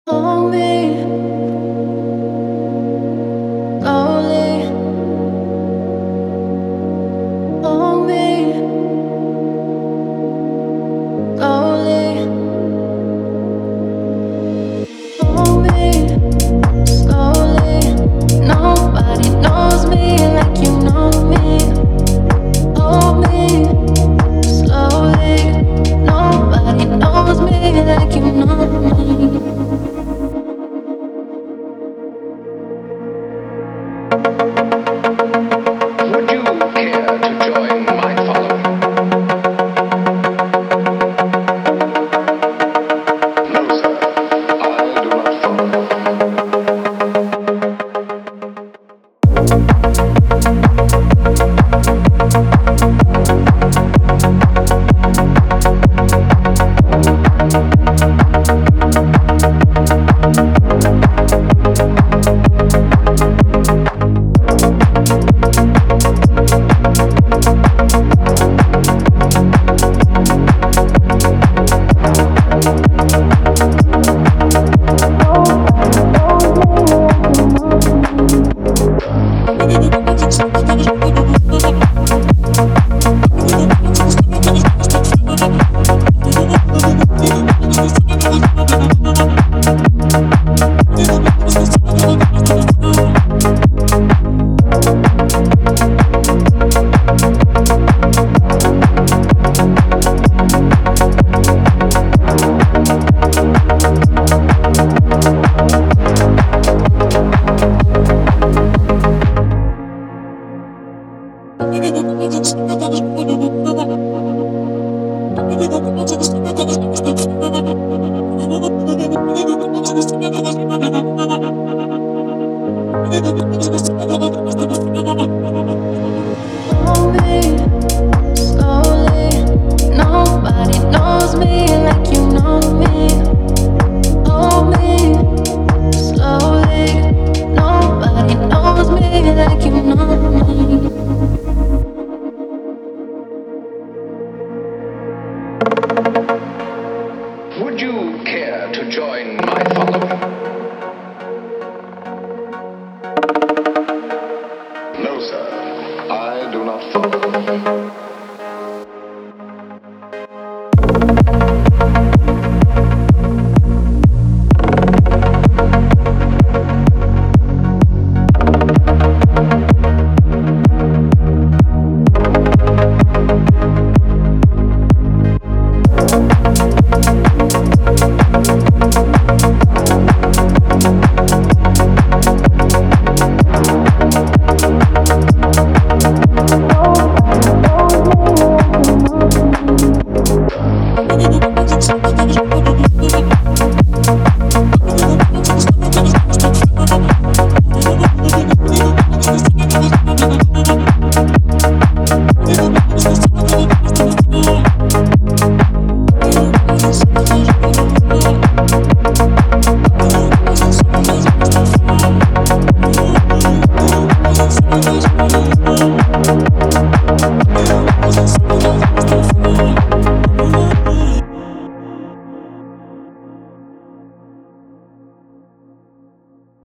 Hold me slowly, hold me slowly, hold me slowly. Nobody knows me like you know me. Hold me slowly. Nobody knows me like you know me. Would you care to join my following? No, sir. I do not follow. Hold me slowly. Nobody knows me like you know me. Hold me slowly. Nobody knows me like you know me. Would you care to join my following? No, sir. I do not follow.